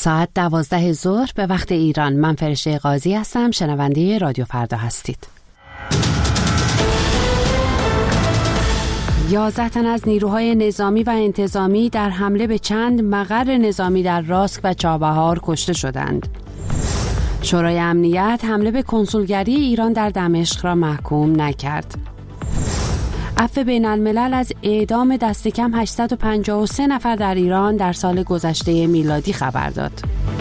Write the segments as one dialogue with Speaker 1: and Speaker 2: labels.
Speaker 1: ساعت 12 ظهر به وقت ایران. من فرشته قاضی هستم. شنونده رادیو فردا هستید. 11 تن از نیروهای نظامی و انتظامی در حمله به چند مقر نظامی در راسک و چابهار کشته شدند. شورای امنیت حمله به کنسولگری ایران در دمشق را محکوم نکرد. عفو بین الملل از اعدام دست کم 853 نفر در ایران در سال گذشته میلادی خبر داد.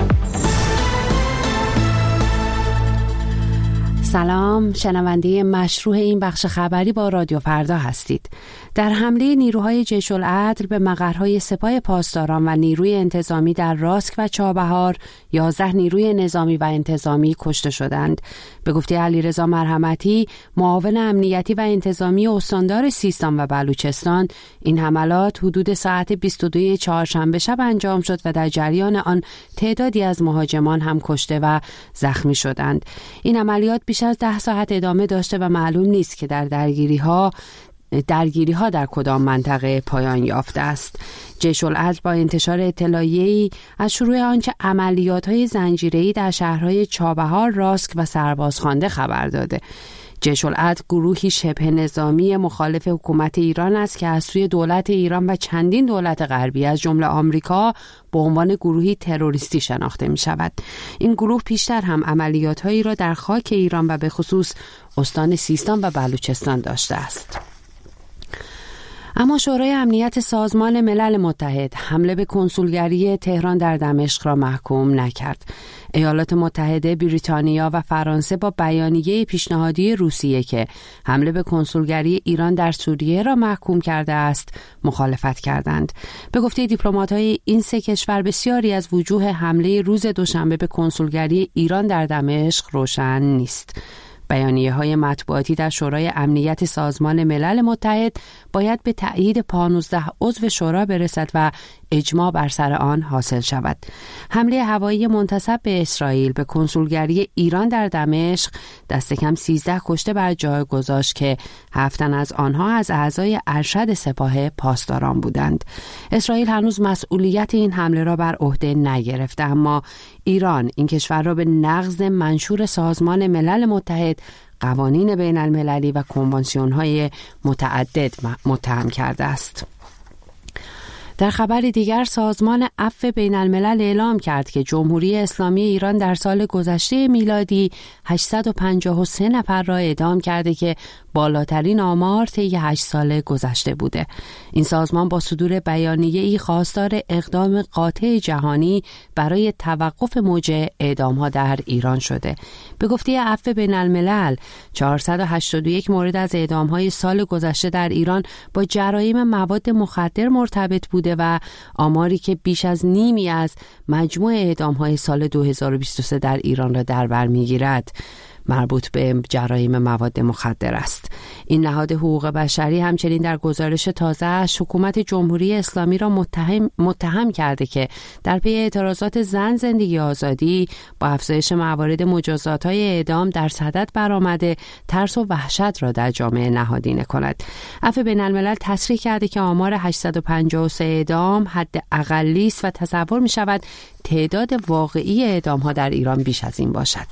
Speaker 1: سلام، شنونده مشروع این بخش خبری با رادیو فردا هستید. در حمله نیروهای جیش العدل به مقرهای سپاه پاسداران و نیروی انتظامی در راسک و چابهار 11 نیروی نظامی و انتظامی کشته شدند. به گفته علیرضا مرحمتی، معاون امنیتی و انتظامی استاندار سیستان و بلوچستان، این حملات حدود ساعت 22 چهارشنبه شب انجام شد و در جریان آن تعدادی از مهاجمان هم کشته و زخمی شدند. این عملیات بیش از 10 ساعت ادامه داشته و معلوم نیست که درگیری ها در کدام منطقه پایان یافته است. جیش العدل با انتشار اطلاعیه‌ای از شروع آنچه عملیات‌های زنجیره‌ای در شهرهای چابهار، راسک و سربازخوانده خبر داده. جیش العدل گروهی شبه نظامی مخالف حکومت ایران است که از سوی دولت ایران و چندین دولت غربی از جمله آمریکا به عنوان گروهی تروریستی شناخته می شود. این گروه پیشتر هم عملیات‌هایی را در خاک ایران و به خصوص استان سیستان و بلوچستان داشته است. اما شورای امنیت سازمان ملل متحد حمله به کنسولگری تهران در دمشق را محکوم نکرد. ایالات متحده، بریتانیا و فرانسه با بیانیه پیشنهادی روسیه که حمله به کنسولگری ایران در سوریه را محکوم کرده است، مخالفت کردند. به گفته دیپلمات‌های این سه کشور، بسیاری از وجوه حمله روز دوشنبه به کنسولگری ایران در دمشق روشن نیست. بیانیه‌های مطبوعاتی در شورای امنیت سازمان ملل متحد باید به تأیید 15 عضو شورا برسد و اجماع بر سر آن حاصل شود. حمله هوایی منتسب به اسرائیل به کنسولگری ایران در دمشق دست کم 13 کشته بر جای گذاشت که 7 تن از آنها از اعضای ارشد سپاه پاسداران بودند. اسرائیل هنوز مسئولیت این حمله را بر عهده نگرفته، اما ایران این کشور را به نقض منشور سازمان ملل متحد، قوانین بین المللی و کنوانسیون‌های متعدد متهم کرده است. در خبر دیگر، سازمان عفو بین الملل اعلام کرد که جمهوری اسلامی ایران در سال گذشته میلادی 853 نفر را اعدام کرده که بالاترین آمار طی 8 سال گذشته بوده. این سازمان با صدور بیانیه‌ای خواستار اقدام قاطع جهانی برای توقف موج اعدام‌ها در ایران شده. به گفته عفو بین الملل، 481 مورد از اعدام‌های سال گذشته در ایران با جرایم مواد مخدر مرتبط بوده و آماری که بیش از نیمی از مجموع اعدام‌های سال 2023 در ایران را در بر می‌گیرد مربوط به جرایم مواد مخدر است. این نهاد حقوق بشری همچنین در گزارش تازه‌اش حکومت جمهوری اسلامی را متهم کرده که در پی اعتراضات زن زندگی آزادی با افزایش موارد مجازات‌های اعدام در صدد برآمده ترس و وحشت را در جامعه نهادینه کند. عفو بین الملل تصریح کرده که آمار 853 اعدام حد اقلی است و تصور می‌شود تعداد واقعی اعدام‌ها در ایران بیش از این باشد.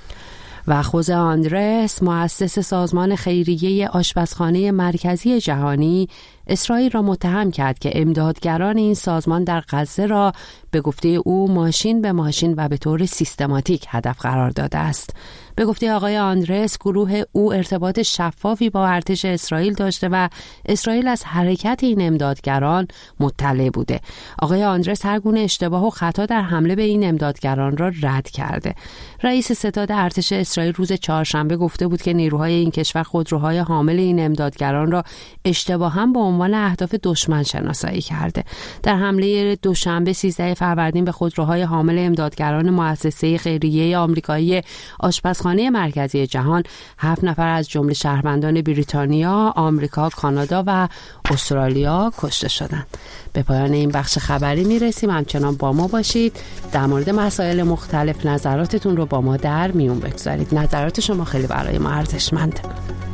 Speaker 1: و خوزه آندرس، مؤسس سازمان خیریه آشپزخانه مرکزی جهانی، اسرائیل را متهم کرد که امدادگران این سازمان در غزه را به گفته او ماشین به ماشین و به طور سیستماتیک هدف قرار داده است. به گفته آقای آندرس، گروه او ارتباط شفافی با ارتش اسرائیل داشته و اسرائیل از حرکت این امدادگران مطلع بوده. آقای آندرس هر گونه اشتباه و خطا در حمله به این امدادگران را رد کرده. رئیس ستاد ارتش اسرائیل روز چهارشنبه گفته بود که نیروهای این کشور خودروهای حامل این امدادگران را اشتباهاً به عنوان اهداف دشمن شناسایی کرده. در حمله دوشنبه 13 فروردین به خودروهای حامل امدادگران مؤسسه خیریه آمریکایی آشپزخانه مرکزی جهان 7 نفر از جمله شهروندان بریتانیا، آمریکا، کانادا و استرالیا کشته شدند. به پایان این بخش خبری میرسیم. همچنان با ما باشید. در مورد مسائل مختلف نظراتتون رو با ما در میون بگذارید. نظرات شما خیلی برای ما ارزشمنده.